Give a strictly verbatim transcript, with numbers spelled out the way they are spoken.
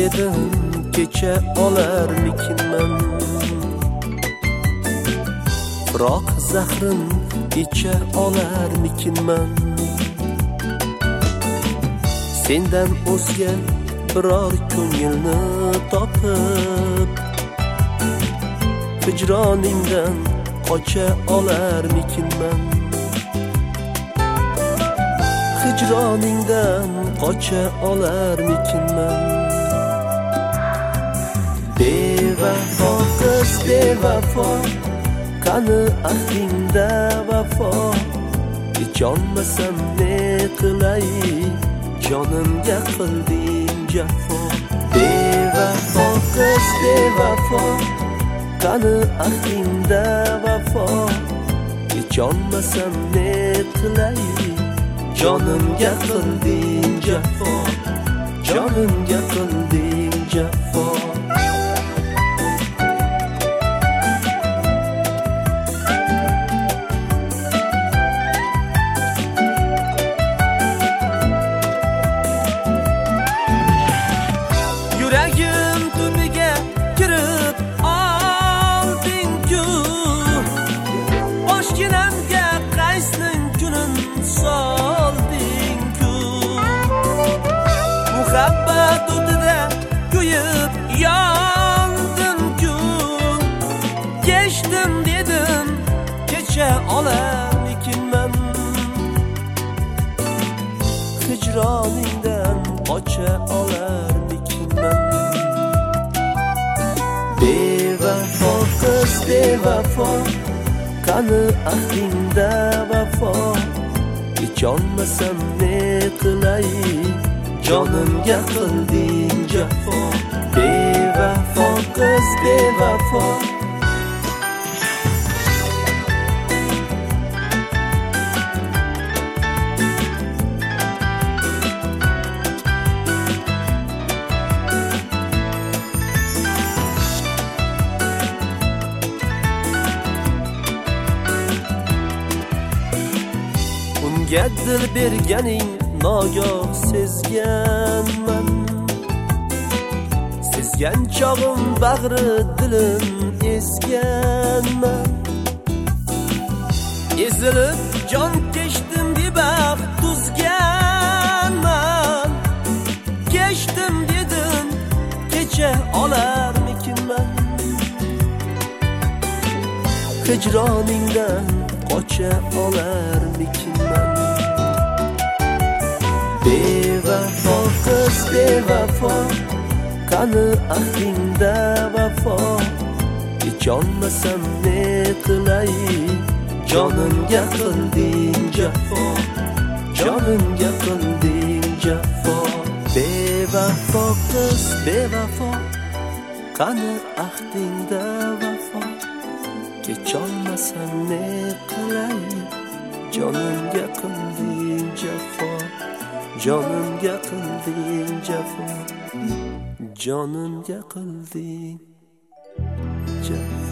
dedim kecha olarmikinman, biroq zahrin icha olarmikinman. Sendan o'zga biror ko'ngilni topib, hijroningdan qocha olarmikinman, hijroningdan qocha olarmikinman. Bevafo qiz bevafo, qani ahdingda vafo, icholmasam ne qilay, jonimga qilding jafo. Bevafo qiz bevafo, qani ahdingda vafo, icholmasam ne qilay, jonimga qilding jafo, jonimga qilding jafo. Yuragim tubiga kirib olding-ku, boshginamga qaysning kunin solding-ku. Muhabbat o'tida kuyib yondim-ku, kechdim dedim kecha olarmikinman, hijroningdan qocha olarmikinman. Bevafo qiz bevafo, qani ahdingda vafo, icholmasam ne qilay, jonimga qilding jafo. Bevafo qiz bevafo, unga dil berganing nogoh sezganman, sezgan chog'im bag'ri dilim ezganman. Ezilib jon kechdim deb baxt tuzganman, kechdim dedim kecha olarmikinman, hijroningdan qocha olarmikinman. Bevafo qiz bevafo, qani ahdingda vafo, icholmasam ne qilay, jonimga qilding jafo, jonimga qilding jafo. Bevafo qiz bevafo, qani ahdingda vafo, kecholmasam ne qilay, jonimga qilding jafo, jonimga qilding jafo, jonimga qilding jafo.